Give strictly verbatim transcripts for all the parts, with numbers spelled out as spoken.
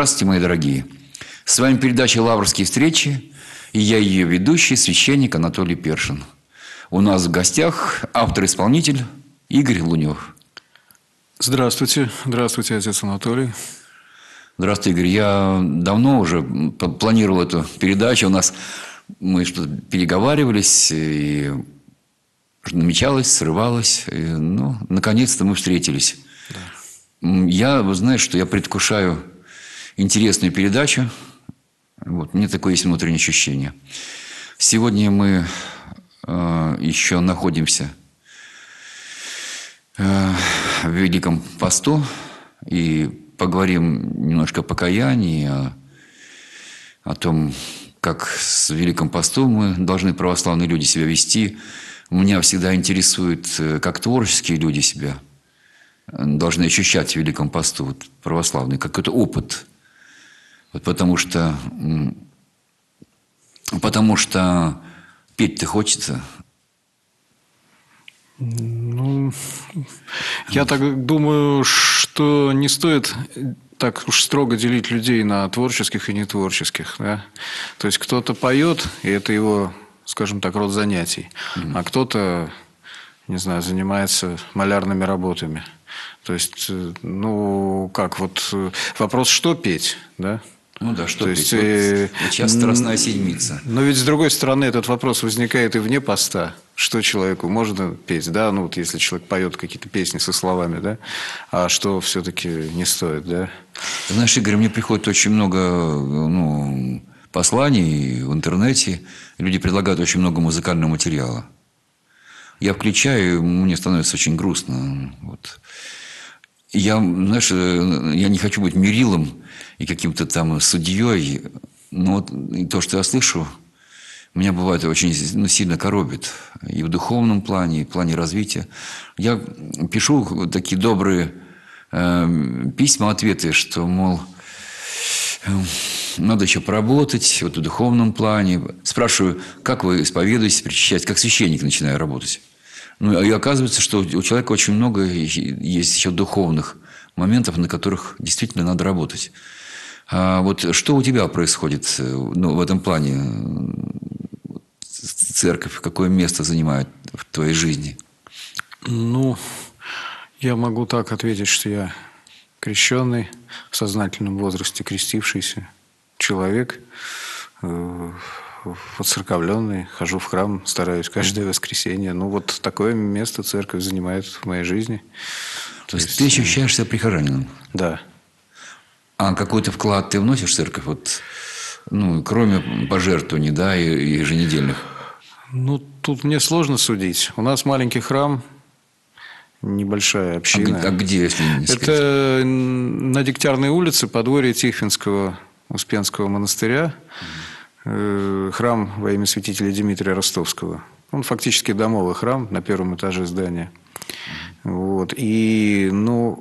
Здравствуйте, мои дорогие. С вами передача «Лаврские встречи», и я ее ведущий, священник Анатолий Першин. У нас в гостях автор-исполнитель Игорь Лунев. Здравствуйте. Здравствуйте, отец Анатолий. Здравствуйте, Игорь. Я давно уже планировал эту передачу. У нас мы что-то переговаривались, и намечалось, срывалось. И, ну, наконец-то мы встретились. Да. Я, вы знаете, что я предвкушаю интересную передачу. Вот, мне такое есть внутреннее ощущение. Сегодня мы э, еще находимся э, в Великом посту и поговорим немножко о покаянии, о, о том, как с Великим постом мы должны, православные люди, себя вести. Меня всегда интересует, как творческие люди себя должны ощущать в Великом посту, вот, православный, какой-то опыт. Вот потому что, потому что петь-то хочется. Ну, я так думаю, что не стоит так уж строго делить людей на творческих и нетворческих. Да? То есть, кто-то поет, и это его, скажем так, род занятий. Mm-hmm. А кто-то, не знаю, занимается малярными работами. То есть, ну, как вот вопрос, что петь, да? Ну да, что То петь? есть, Вот э, сейчас Страстная седмица. Но ведь, с другой стороны, этот вопрос возникает и вне поста. Что человеку можно петь, да? Ну, вот если человек поет какие-то песни со словами, да? А что все-таки не стоит, да? Знаешь, Игорь, мне приходит очень много, ну, посланий в интернете. Люди предлагают очень много музыкального материала. Я включаю, мне становится очень грустно. Вот. Я, знаешь, я не хочу быть мерилом и каким-то там судьей, но вот то, что я слышу, меня бывает очень, ну, сильно коробит. И в духовном плане, и в плане развития. Я пишу такие добрые э, письма, ответы, что, мол, э, надо еще поработать вот в духовном плане. Спрашиваю, как вы исповедуетесь, причащаетесь, как священник начинаю работать. Ну, и оказывается, что у человека очень много есть еще духовных моментов, на которых действительно надо работать. А вот что у тебя происходит, ну, в этом плане? Церковь какое место занимает в твоей жизни? Ну, я могу так ответить, что я крещенный, в сознательном возрасте крестившийся человек, воцерковленный, хожу в храм, стараюсь каждое воскресенье. Ну, вот такое место церковь занимает в моей жизни. То, То есть, есть ты ощущаешь себя прихожанином? Да. А какой-то вклад ты вносишь в церковь? Вот, ну, кроме пожертвований, да, и еженедельных? Ну, тут мне сложно судить. У нас маленький храм, небольшая община. А, а где, если не сказать? Это на Дегтярной улице, подворье Тихвинского Успенского монастыря. Храм во имя святителя Дмитрия Ростовского. Он фактически домовый храм на первом этаже здания. Вот. И, ну,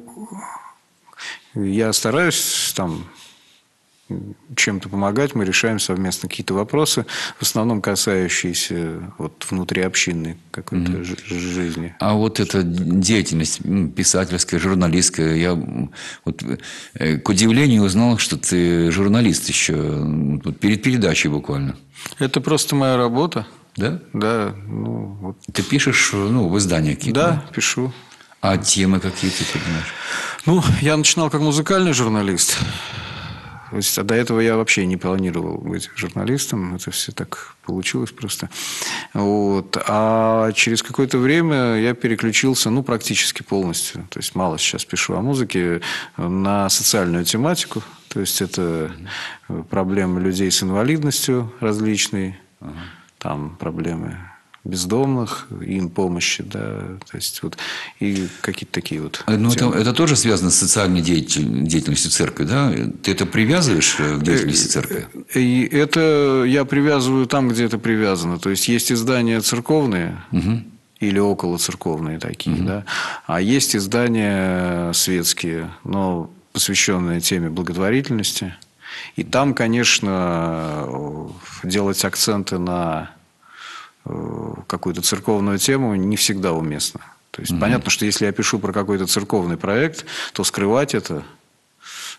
я стараюсь там чем-то помогать. Мы решаем совместно какие-то вопросы, в основном касающиеся вот внутриобщинной какой-то mm-hmm. жизни. А вот эта деятельность писательская, журналистская, я вот, к удивлению узнал, что ты журналист еще вот, перед передачей буквально. Это просто моя работа. Да? Да. Ну, вот. Ты пишешь, ну, в издания какие-то? Да, да, пишу. А темы какие ты понимаешь? Ну, я начинал как музыкальный журналист. То есть, а до этого я вообще не планировал быть журналистом. Это все так получилось просто. Вот. А через какое-то время я переключился, ну, практически полностью. То есть, мало сейчас пишу о музыке, на социальную тематику. То есть, это проблемы людей с инвалидностью различные. Ага. Там проблемы бездомных, им помощи, да, то есть вот и какие-то такие вот. Ну, это, это тоже связано с социальной деятельностью церкви, да? Ты это привязываешь к деятельности церкви? И это я привязываю там, где это привязано. То есть есть издания церковные угу. или околоцерковные такие, угу. да, а есть издания светские, но посвященные теме благотворительности. И там, конечно, делать акценты на какую-то церковную тему не всегда уместно. То есть, угу. понятно, что если я пишу про какой-то церковный проект, то скрывать это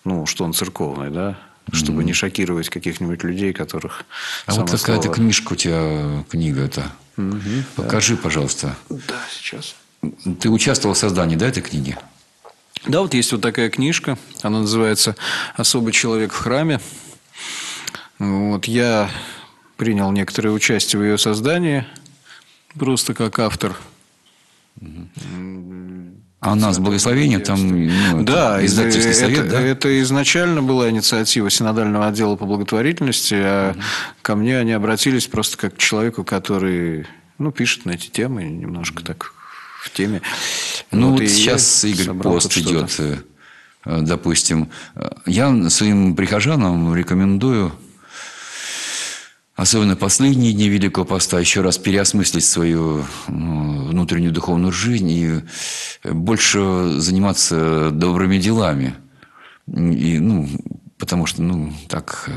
ну, что он церковный, да, чтобы mm-hmm. не шокировать каких-нибудь людей, которых... А вот какая-то слово... книжка у тебя, книга-то. Mm-hmm, Покажи, да. пожалуйста. Да, сейчас. Ты участвовал в создании, да, этой книги? Да, вот есть вот такая книжка. Она называется «Особый человек в храме». Вот я принял некоторое участие в ее создании, просто как автор. Mm-hmm. А у нас благословение, там ну, да, издательский это, совет, это, да? Это изначально была инициатива синодального отдела по благотворительности, а угу. ко мне они обратились просто как к человеку, который ну, пишет на эти темы, немножко так в теме. Ну, вот, вот сейчас Игорь Пост идет, допустим. Я своим прихожанам рекомендую, особенно последние дни Великого Поста, еще раз переосмыслить свою ну, внутреннюю духовную жизнь и больше заниматься добрыми делами. И, ну, потому что, ну, так,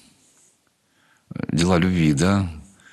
дела любви, да.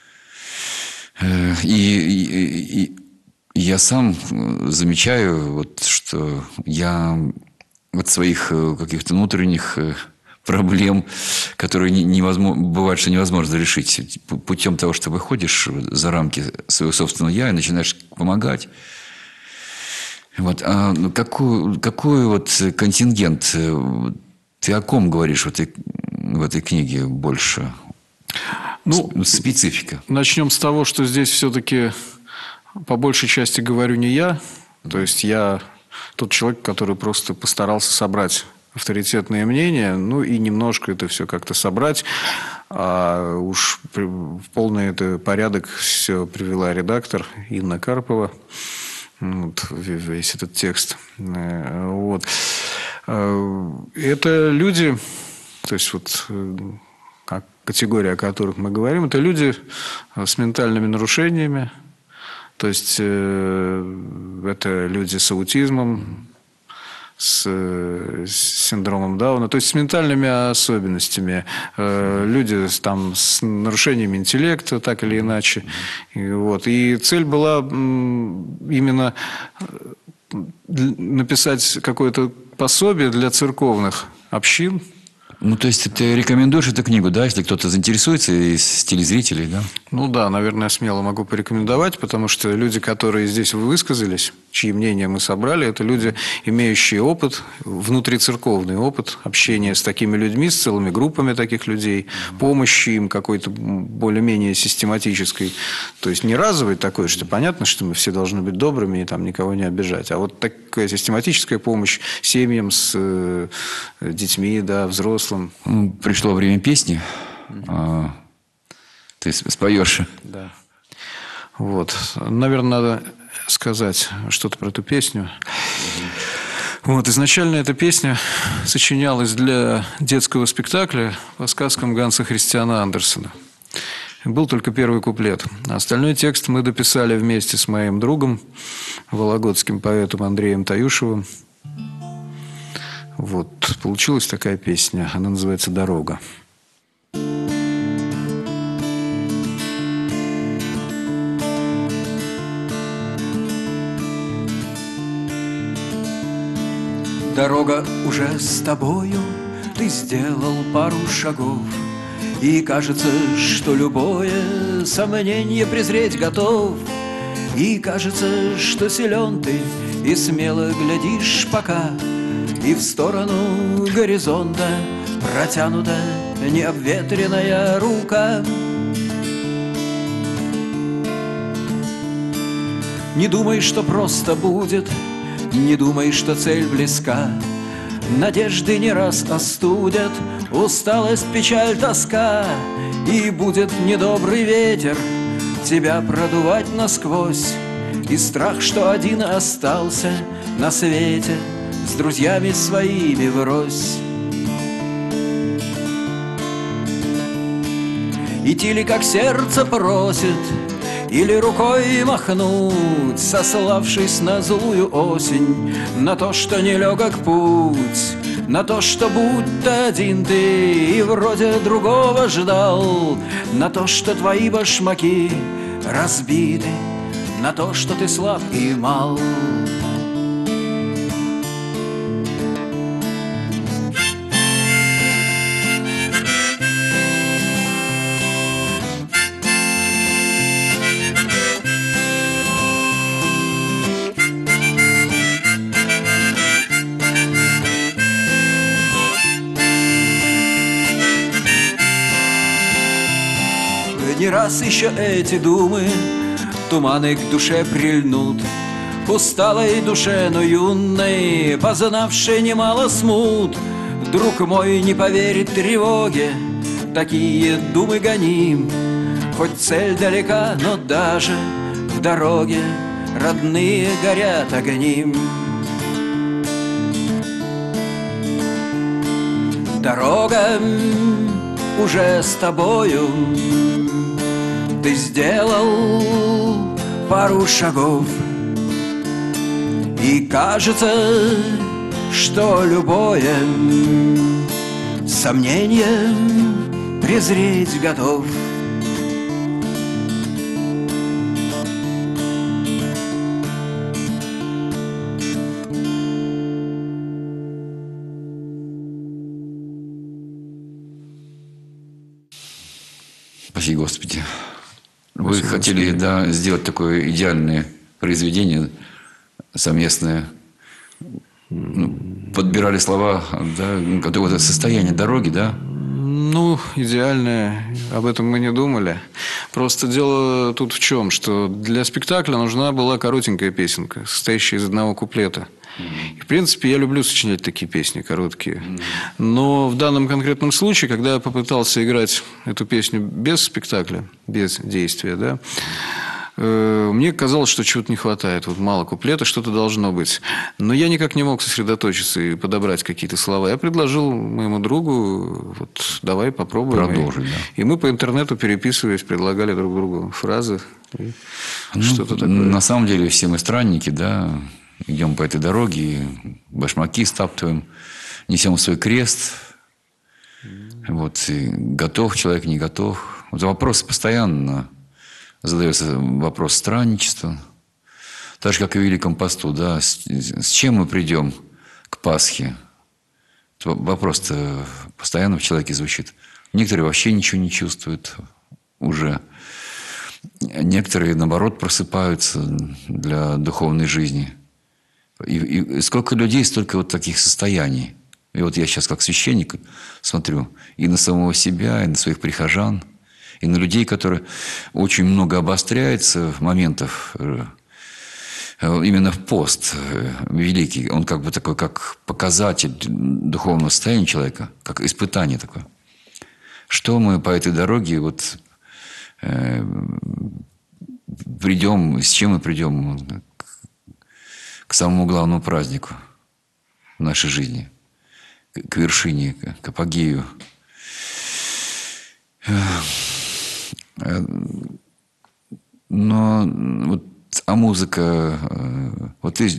И, и, и я сам замечаю, вот, что я от своих каких-то внутренних... проблем, которые невозможно, бывает, что невозможно решить путем того, что выходишь за рамки своего собственного «я» и начинаешь помогать. Вот. А какой, какой вот контингент? Ты о ком говоришь в этой, в этой книге больше? Ну, специфика. Начнем с того, что здесь все-таки по большей части говорю не я. То есть я тот человек, который просто постарался собрать авторитетное мнение, ну и немножко это все как-то собрать, а уж в полный это порядок все привела редактор Инна Карпова, вот, весь этот текст. Вот. Это люди, то есть вот категория, о которых мы говорим, это люди с ментальными нарушениями, то есть это люди с аутизмом, с синдромом Дауна, то есть с ментальными особенностями. Люди там, с нарушениями интеллекта, так или иначе. И, вот. И цель была именно написать какое-то пособие для церковных общин. Ну, то есть, ты рекомендуешь эту книгу, да, если кто-то заинтересуется из телезрителей, да? Ну, да, наверное, смело могу порекомендовать, потому что люди, которые здесь высказались, чьи мнения мы собрали, это люди, имеющие опыт, внутрицерковный опыт общения с такими людьми, с целыми группами таких людей, помощи им какой-то более-менее систематической. То есть, не разовой такой, что понятно, что мы все должны быть добрыми и там никого не обижать, а вот такая систематическая помощь семьям с детьми, да, взрослым. Пришло время песни. Mm-hmm. Ты споешь. Да. Вот. Наверное, надо сказать что-то про эту песню. Mm-hmm. Вот. Изначально эта песня сочинялась для детского спектакля по сказкам Ганса Христиана Андерсена. Был только первый куплет. Остальной текст мы дописали вместе с моим другом, вологодским поэтом Андреем Таюшевым. Вот, получилась такая песня. Она называется «Дорога». Дорога уже с тобою, ты сделал пару шагов, и кажется, что любое сомнение презреть готов. И кажется, что силен ты, и смело глядишь пока, и в сторону горизонта протянута необветренная рука. Не думай, что просто будет, не думай, что цель близка. Надежды не раз остудят усталость, печаль, тоска, и будет недобрый ветер тебя продувать насквозь, и страх, что один остался на свете с друзьями своими врозь. Идти ли, как сердце просит, или рукой махнуть, сославшись на злую осень, на то, что нелегок путь, на то, что будто один ты и вроде другого ждал, на то, что твои башмаки разбиты, на то, что ты слаб и мал. не раз еще эти думы туманы к душе прильнут. Усталой душе, но юной, познавшей немало смут, друг мой, не поверит тревоге, такие думы гоним. Хоть цель далека, но даже в дороге родные горят огнем. Дорога уже с тобою, ты сделал пару шагов, и кажется, что любое сомнение презреть готов. Спаси Господи. Вы Спасибо, хотели да, сделать такое идеальное произведение совместное. Ну, подбирали слова, да, какое-то состояние дороги, да? Ну, идеальное. Об этом мы не думали. Просто дело тут в чем, что для спектакля нужна была коротенькая песенка, состоящая из одного куплета. И, в принципе, я люблю сочинять такие песни короткие. Но в данном конкретном случае, когда я попытался играть эту песню без спектакля, без действия, да, мне казалось, что чего-то не хватает. Вот мало куплета, что-то должно быть. Но я никак не мог сосредоточиться и подобрать какие-то слова. Я предложил моему другу, вот давай попробуем. Продолжим, и, да. и мы по интернету, переписываясь, предлагали друг другу фразы. И ну, что-то такое. На самом деле все мы странники, да. Идем по этой дороге, башмаки стаптываем, несем свой крест. Вот, и готов человек, не готов. Вот вопрос постоянно задается, вопрос странничества. Так же, как и в Великом посту, да, с, с чем мы придем к Пасхе? Вопрос-то постоянно в человеке звучит. Некоторые вообще ничего не чувствуют уже. Некоторые, наоборот, просыпаются для духовной жизни. И, и сколько людей, столько вот таких состояний. И вот я сейчас как священник смотрю и на самого себя, и на своих прихожан, и на людей, которые очень много обостряется моментов именно в пост великий. Он как бы такой, как показатель духовного состояния человека, как испытание такое. Что мы по этой дороге вот э, придем, с чем мы придем к самому главному празднику в нашей жизни, к вершине, к апогею. Но вот, а музыка, вот ты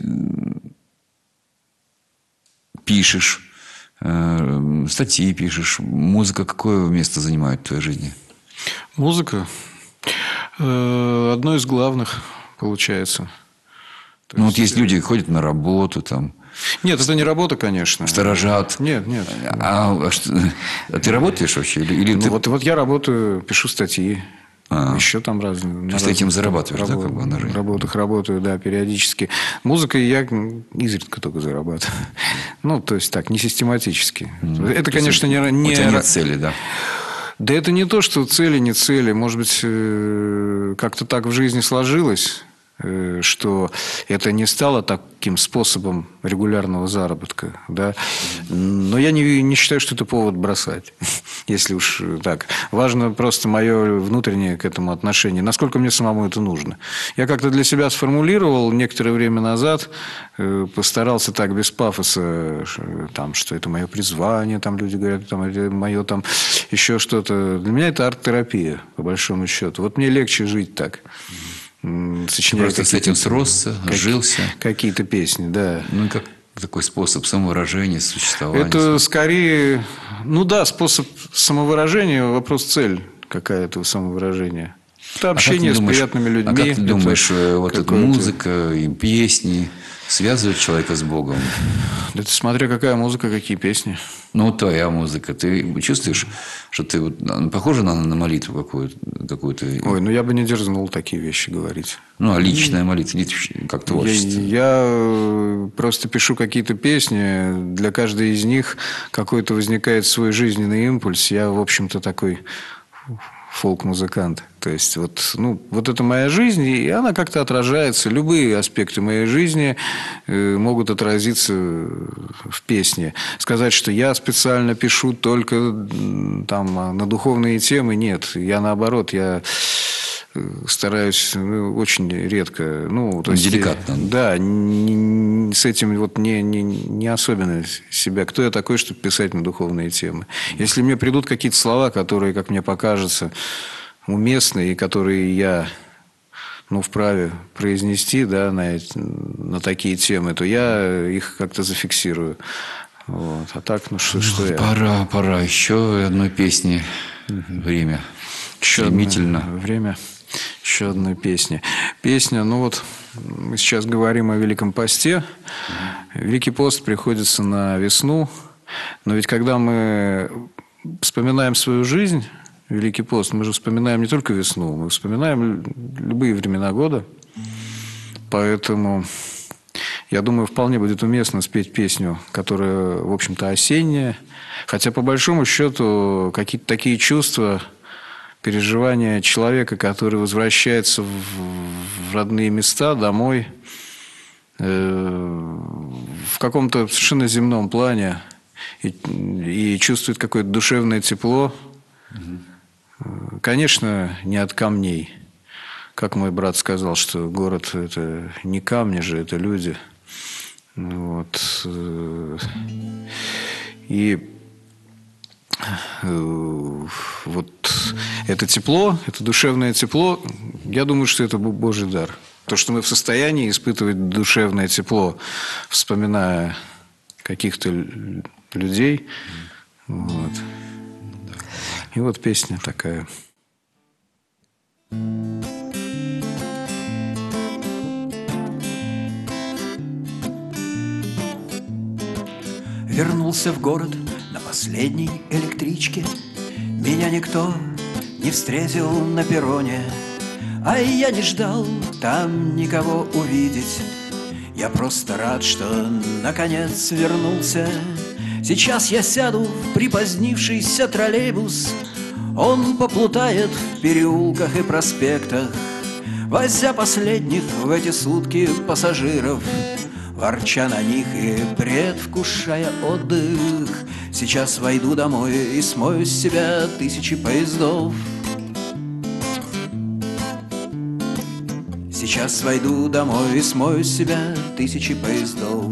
пишешь, статьи пишешь, музыка какое место занимает в твоей жизни? Музыка одно из главных, получается. То ну, есть... вот есть люди, ходят на работу там. Нет, это не работа, конечно. Сторожат. Нет, нет. А, а, что, а ты работаешь вообще? Или, или ну, ты... вот, вот я работаю, пишу статьи. А, еще там разные. То есть ты этим зарабатываешь, работ, да, как бы на жизнь? работах работаю, да, периодически. Музыкой я изредка только зарабатываю. Ну, то есть так, не систематически. Mm. Это, то конечно, не... не... У тебя нет цели, да? Да это не то, что цели, не цели. Может быть, как-то так в жизни сложилось, что это не стало таким способом регулярного заработка, да. Но я не, не считаю, что это повод бросать, если уж так. Важно просто мое внутреннее к этому отношение, насколько мне самому это нужно. Я как-то для себя сформулировал некоторое время назад, постарался так без пафоса, там, что это мое призвание, там люди говорят, там, это мое там еще что-то. Для меня это арт-терапия, по большому счету. Вот мне легче жить так. Сочиняю просто с этим сросся, как, жился. Какие-то песни, да. Ну, и как такой способ самовыражения, существования. Это скорее, ну да, способ самовыражения, вопрос цель какая-то самовыражения. Это общение а с думаешь, приятными людьми. А как ты думаешь, вот эта музыка и песни связывают человека с Богом? Это смотря какая музыка, какие песни. Ну, твоя музыка. Ты чувствуешь, что ты вот, похожа на, на молитву какую-то, какую-то? Ой, ну я бы не дерзнул такие вещи говорить. Ну, а личная молитва, как творчество? Я, я просто пишу какие-то песни. Для каждой из них какой-то возникает свой жизненный импульс. Я, в общем-то, такой фолк-музыкант. То есть вот, ну, вот это моя жизнь, и она как-то отражается. Любые аспекты моей жизни э, могут отразиться в песне. Сказать, что я специально пишу только там, на духовные темы, нет. Я наоборот, я стараюсь ну, очень редко. Ну, то есть, деликатно. Да, не, не, с этим вот не, не, не особенно себя. Кто я такой, чтобы писать на духовные темы? Если мне придут какие-то слова, которые, как мне покажется, уместные, и которые я ну, вправе произнести да, на, эти, на такие темы, то я их как-то зафиксирую. Вот. А так, ну что, что я... Пора, пора. Еще одной песни. Время. Еще Стремительно. Время. Еще одной песни. Песня, ну вот, мы сейчас говорим о Великом посте. Великий пост приходится на весну. Но ведь когда мы вспоминаем свою жизнь, Великий пост, мы же вспоминаем не только весну, мы вспоминаем любые времена года. Поэтому, я думаю, вполне будет уместно спеть песню, которая, в общем-то, осенняя. Хотя, по большому счету, какие-то такие чувства... переживания человека, который возвращается в, в родные места, домой, э, в каком-то совершенно земном плане и, и чувствует какое-то душевное тепло. Угу. Конечно, не от камней. Как мой брат сказал, что город – это не камни же, это люди. Вот. И вот это тепло, это душевное тепло, я думаю, что это Божий дар. То, что мы в состоянии испытывать душевное тепло, вспоминая каких-то людей. Вот. И вот песня такая. Вернулся в город на последней электричке. Меня никто не встретил на перроне, а я не ждал там никого увидеть. Я просто рад, что наконец вернулся. Сейчас я сяду в припозднившийся троллейбус. Он поплутает в переулках и проспектах, возя последних в эти сутки пассажиров, ворча на них и предвкушая отдых. Сейчас войду домой и смою с себя тысячи поездов. Сейчас войду домой и смою с себя тысячи поездов.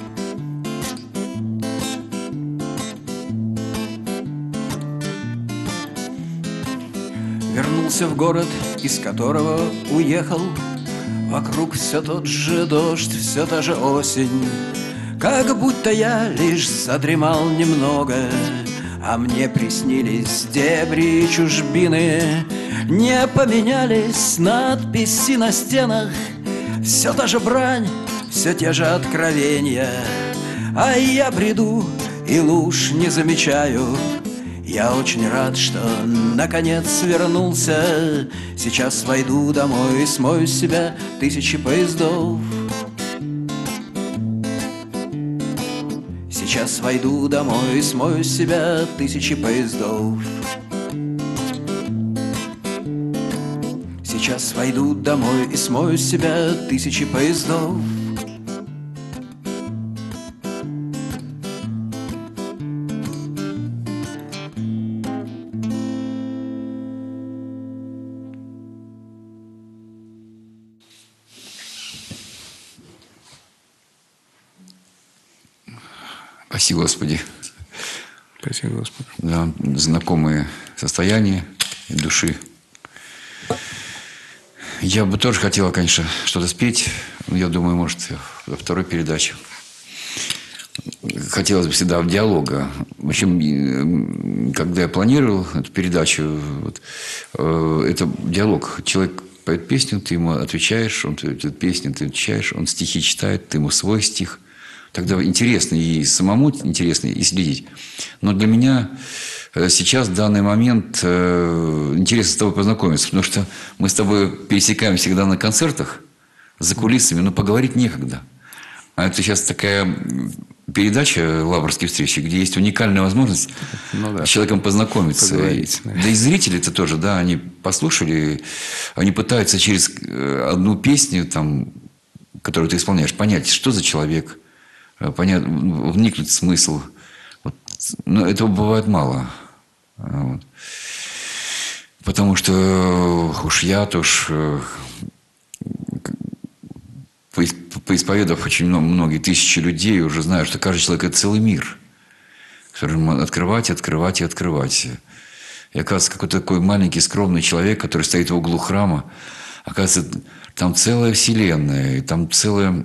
Вернулся в город, из которого уехал. Вокруг все тот же дождь, все та же осень. Как будто я лишь задремал немного, а мне приснились дебри и чужбины. Не поменялись надписи на стенах, все та же брань, все те же откровения. А я бреду и луж не замечаю. Я очень рад, что наконец вернулся. Сейчас войду домой и смою с себя тысячи поездов. Сейчас войду домой и смою с себя тысячи поездов. Сейчас войду домой и смою с себя тысячи поездов. Спасибо, Господи. Спасибо, Господи. Да, знакомые состояния души. Я бы тоже хотел, конечно, что-то спеть. Я думаю, может, во второй передаче. Хотелось бы всегда в диалога. В общем, когда я планировал эту передачу, вот, э, это диалог. Человек поет песню, ты ему отвечаешь, он поет песню, ты отвечаешь, он стихи читает, ты ему свой стих. Тогда интересно и самому интересно, и следить. Но для меня сейчас, в данный момент, интересно с тобой познакомиться. Потому что мы с тобой пересекаем всегда на концертах, за кулисами, но поговорить некогда. А это сейчас такая передача «Лаврские встречи», где есть уникальная возможность ну, да. с человеком познакомиться. Поговорить, да. Да и зрители-то тоже, да, они послушали, они пытаются через одну песню, там, которую ты исполняешь, понять, что за человек, понять, вникнуть в смысл. Вот. Но этого бывает мало. Вот. Потому что уж я-то уж... Поисповедав очень много, многие тысячи людей, уже знаю, что каждый человек – это целый мир, который можно открывать, открывать и открывать. И оказывается, какой-то такой маленький, скромный человек, который стоит в углу храма, оказывается, там целая вселенная, и там целая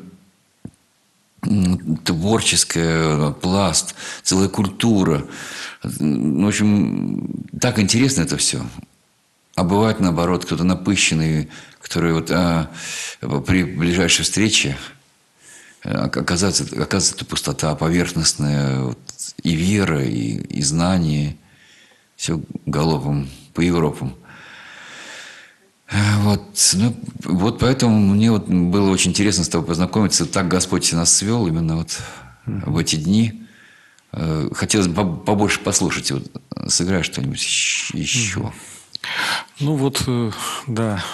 творческая пласт, целая культура. В общем, так интересно это все. А бывает, наоборот, кто-то напыщенный, который вот, а, при ближайшей встрече оказывается, оказывается это пустота поверхностная, вот, и вера, и, и знание, все галопом по Европам. Вот, ну, вот поэтому мне вот было очень интересно с тобой познакомиться. Так Господь нас свел именно вот mm-hmm. в эти дни. Хотелось бы побольше послушать. Вот, сыграй что-нибудь еще. Mm-hmm. Ну вот, да.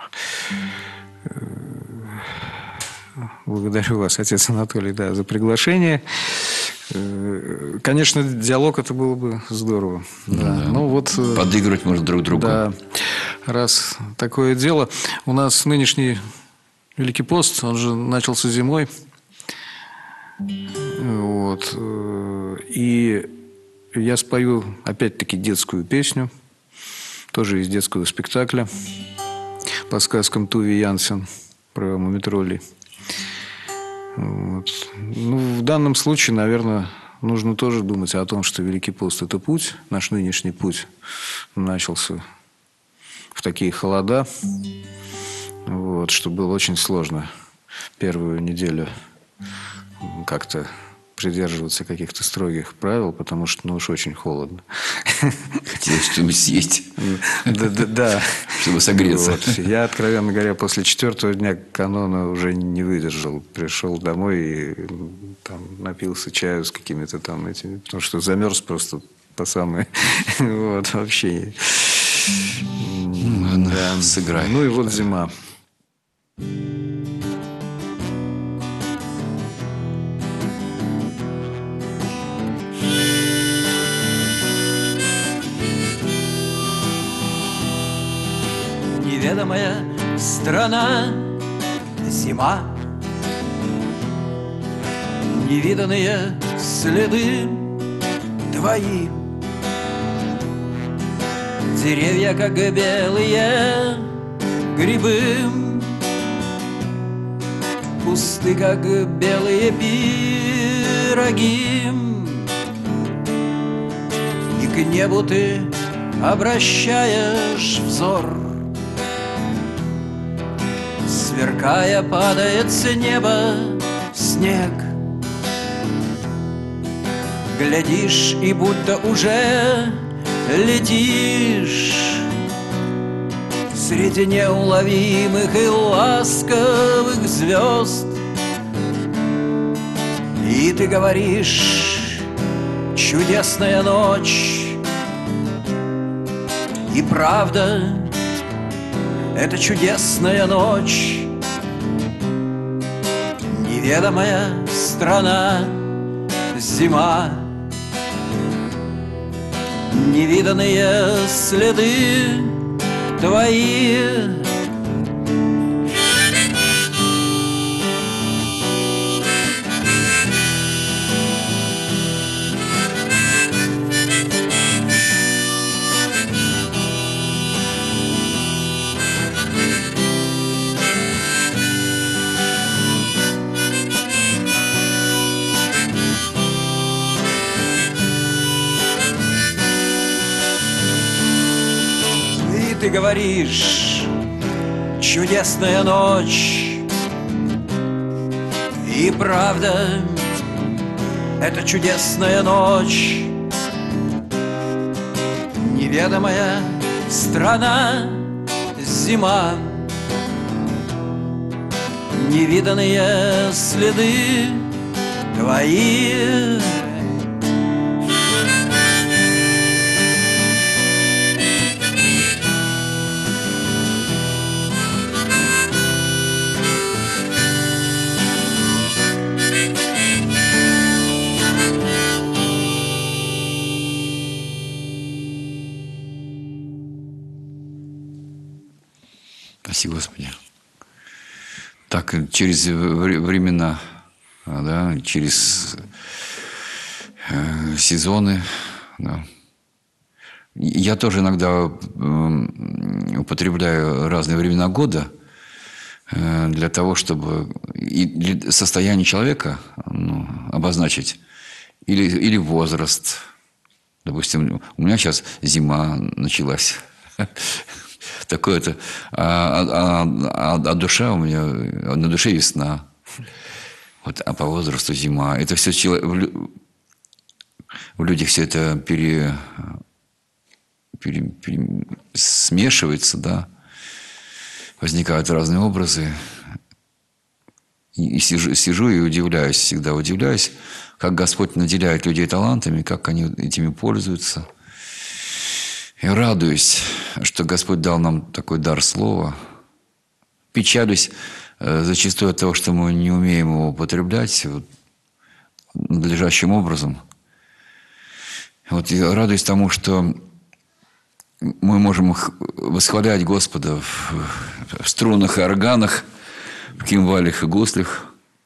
Благодарю вас, отец Анатолий, да, за приглашение. Конечно, диалог это было бы здорово. Да. Да. Ну, вот, подыгрывать можно друг другу. Да. Раз такое дело. У нас нынешний Великий пост, он же начался зимой. Вот. И я спою опять-таки детскую песню. Тоже из детского спектакля по сказкам Туви Янсен про мумитроллей. Вот. Ну, в данном случае, наверное, нужно тоже думать о том, что Великий пост – это путь. Наш нынешний путь начался в такие холода, вот, что было очень сложно первую неделю как-то придерживаться каких-то строгих правил, потому что, ну, уж очень холодно. Хотелось что-нибудь съесть. Да. Чтобы согреться. Вот. Я, откровенно говоря, после четвертого дня канона уже не выдержал. Пришел домой и там напился чаю с какими-то там этими, потому что замерз просто по самое. Вот, вообще. Да, сыграй. Ну и вот зима. Неведомая страна, зима, невиданные следы твои, деревья, как белые грибы, кусты, как белые пироги, и к небу ты обращаешь взор. Сверкая, падает с неба снег. Глядишь, и будто уже летишь среди неуловимых и ласковых звезд. И ты говоришь: чудесная ночь. И правда, это чудесная ночь. Неведомая страна, зима, невиданные следы твои. Ты говоришь: чудесная ночь. И правда, это чудесная ночь. Неведомая страна, зима, невиданные следы твои. Спасибо, Господи. Так, через времена, да, через э, сезоны. Да. Я тоже иногда э, употребляю разные времена года э, для того, чтобы и для состояние человека ну, обозначить. Или, или возраст. Допустим, у меня сейчас зима началась. Такое-то. А, а, а, а душа у меня, на душе весна. Вот, а по возрасту зима. Это все в людях все это пере, пере, пере, смешивается, да. Возникают разные образы. И, и сижу, сижу и удивляюсь, всегда удивляюсь, как Господь наделяет людей талантами, как они этими пользуются. И радуюсь, что Господь дал нам такой дар слова. Печалюсь э, зачастую от того, что мы не умеем его употреблять вот, надлежащим образом. Вот я радуюсь тому, что мы можем восхвалять Господа в, в струнах и органах, в кимвалях и гуслях.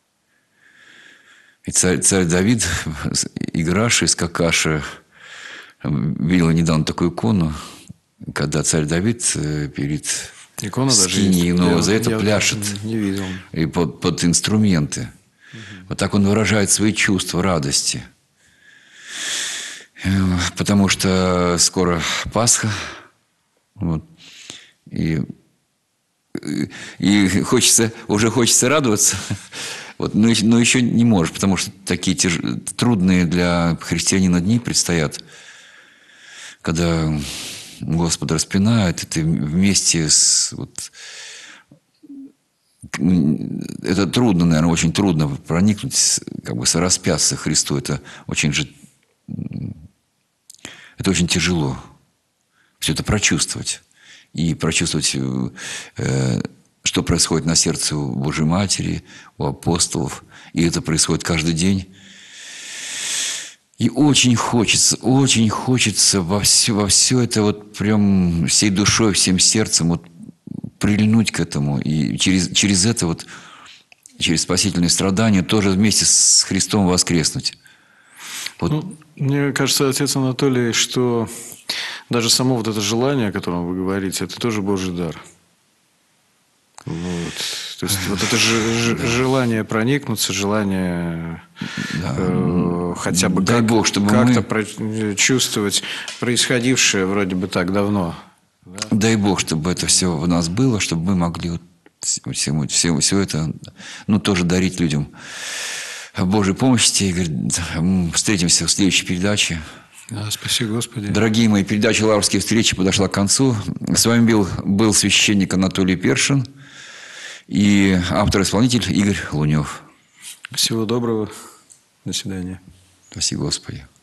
И царь, царь Давид, играши, скакаши, видела недавно такую икону, когда царь Давид перед скинией Нового Завета пляшет не видел. И под, под инструменты. Угу. Вот так он выражает свои чувства радости. Потому что скоро Пасха. Вот. И, и хочется, уже хочется радоваться. Вот, но, но еще не можешь, потому что такие тяж... трудные для христианина дни предстоят. Когда Господа распинают, и ты вместе с... Вот, это трудно, наверное, очень трудно проникнуть, как бы сораспяться Христу. Это очень же... Это очень тяжело. Все это прочувствовать. И прочувствовать, э, что происходит на сердце у Божьей Матери, у апостолов. И это происходит каждый день. И очень хочется, очень хочется во все, во все это вот прям всей душой, всем сердцем вот прильнуть к этому. И через, через это вот, через спасительные страдания тоже вместе с Христом воскреснуть. Вот. Ну, мне кажется, отец Анатолий, что даже само вот это желание, о котором вы говорите, это тоже Божий дар. Вот. То есть вот это ж, да. желание проникнуться, желание да. э, хотя бы Дай как, Бог, чтобы как-то мы... про- чувствовать происходившее вроде бы так давно. Да? Дай Бог, чтобы это все в нас было, чтобы мы могли вот все, все, все это ну, тоже дарить людям. Божьей помощи. И встретимся в следующей передаче. Да, спасибо, Господи. Дорогие мои, передача «Лаврские встречи» подошла к концу. С вами был, был священник Анатолий Першин и автор-исполнитель Игорь Лунев. Всего доброго. До свидания. Спасибо, Господи.